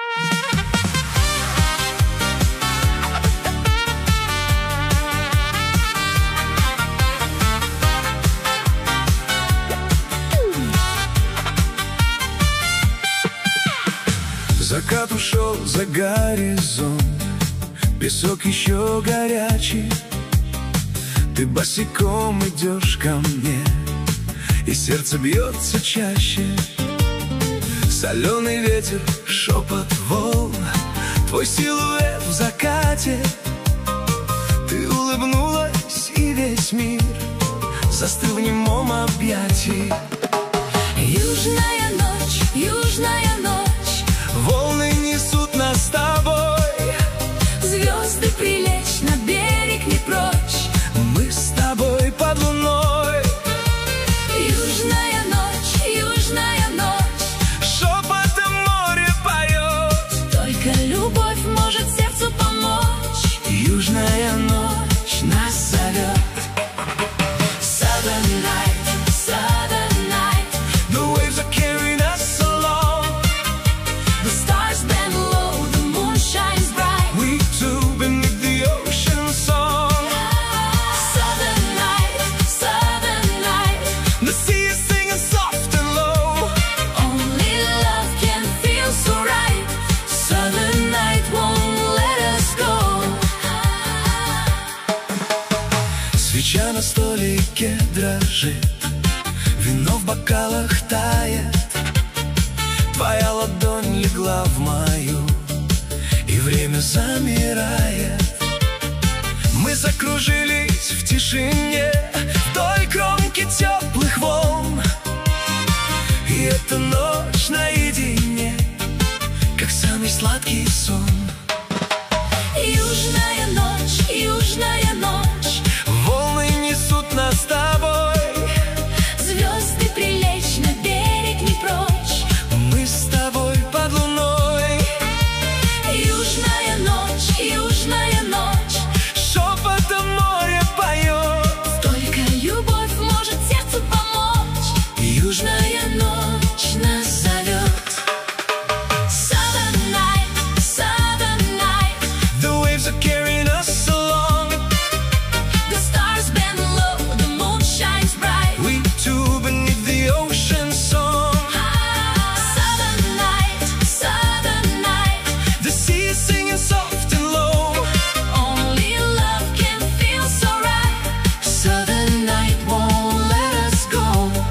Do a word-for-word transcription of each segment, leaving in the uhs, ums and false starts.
Закат ушел за горизонт, песок еще горячий. Ты босиком идешь ко мне, и сердце бьется чаще. Соленый ветер, шепот волн, твой силуэт в закате. Ты улыбнулась, и весь мир застыл в немом объятии. Южная ночь, южная ночь, волны несут нас с тобой. звезды прилечь на берег не прочь. Мы с тобой под луной. Южная ночь, южная ночь, Шепотом море поет. только любовь может сердцу помочь. Южная ночь нас зовет. Southern night, southern night, The waves are carrying us along. the stars bend low, the moon shines bright. We two beneath the ocean song. Southern night, southern night, The sea is singing soft and low. only love can feel so right. Southern night won't let us go. Свеча на столике дрожит, вино в бокалах тает. Твоя ладонь легла в мою, и время замирает. Мы закружились в тишине вдоль кромки теплых волн. И эта ночь наедине, как самый сладкий сон. Южная ночь, южная ночь, Волны несут нас с тобой. звезды прилечь на берег не прочь. Мы с тобой под луной. Южная ночь, южная ночь, Шепотом море поет. только любовь может сердцу помочь. Южная Южная ночь нас зовет. Southern night, southern night, The waves are carrying us along. the stars bend low, the moon shines bright. We two beneath the ocean song. Southern night, southern night, The sea is singing soft and low. only love can feel so right. Southern night won't let us go.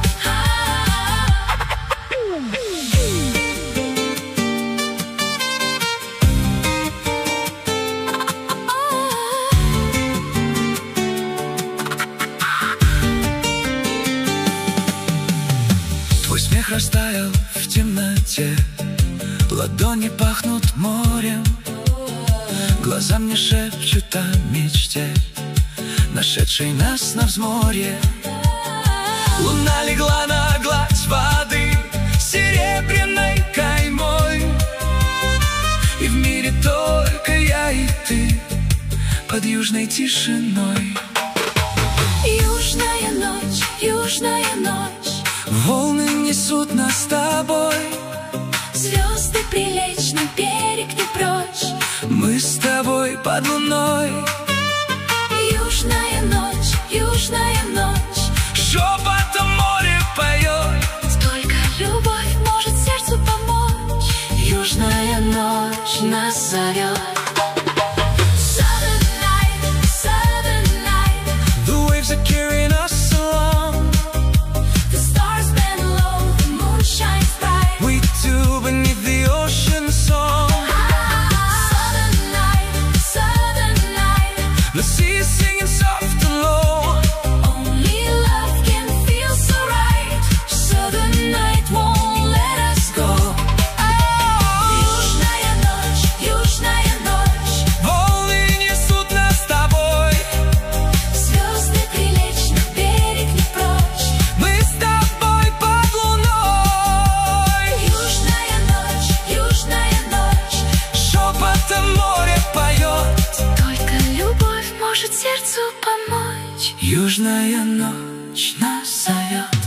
Твой смех растаял в темноте, ладони пахнут морем. Глаза мне шепчут о мечте, нашедшей нас на взморье. Луна легла на гладь воды серебряной каймой. И в мире только я и ты под южной тишиной. Южная ночь, южная ночь, Волны несут нас с тобой. звезды прилечь на берег не прочь. Мы с тобой под луной. Южная ночь, южная ночь, Шепотом море поет. только любовь может сердцу помочь. Южная ночь нас зовет. Southern night, southern night, The waves are carrying us along. the stars bend low, the moon shines bright. We two beneath the ocean song. Southern night, southern night, The sea is singing soft and low. only love can feel so right. Southern night won't let us go. Южная ночь, южная ночь, Волны несут нас с тобой. звезды прилечь на берег не прочь. Мы с тобой под луной. Южная ночь, южная ночь, Шепотом море поет. только любовь может сердцу помочь. Южная ночь нас зовет.